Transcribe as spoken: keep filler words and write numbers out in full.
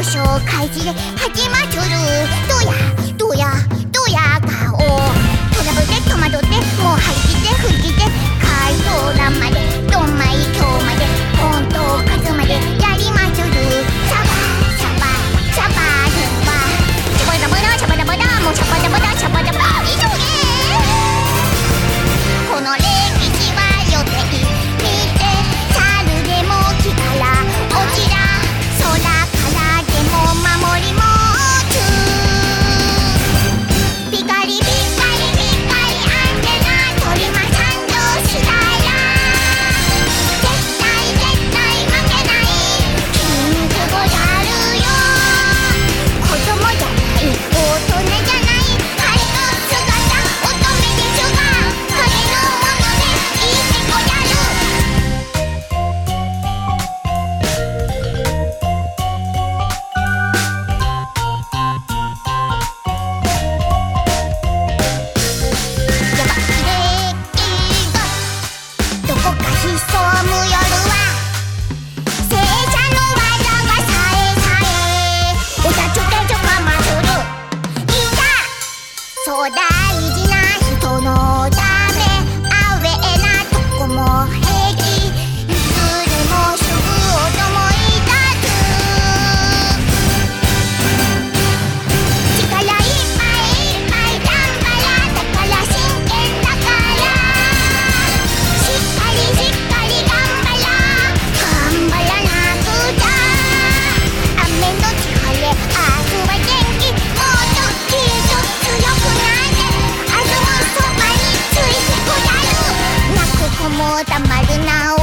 交渉開始で始まっとる。どうやどうやどうや顔トラブルで戸惑ってもう張り切って振り切って回答欄までどんまい今日まで本当数までやりまっとる。シャバシャバシャバではシャバダバダシャバダバダもうシャバダバダシャバダバダ以上でこの歴史は予定見て猿でも木から落ちら空からでも守りもつピカリピカリピカリアンテナ鳥間参上したら絶対絶対負けない筋肉ござるよ。子供じゃない大人じゃない彼の姿乙女ですが彼のものでいいってござる。やばい歴がどこか潜む夜は聖者の技がさえさえおたちょけちょかまつるいざそう大事な人のためアウェーなとこも平気いつでもすぐお供いたす力いっぱいいっぱい頑張らだから真剣だからしっかりしっかり頑張ら頑張らなくちゃ雨のち晴れ明日は元気もうちょっきりと強くなって明日もそばについてこざる泣く子もたまるな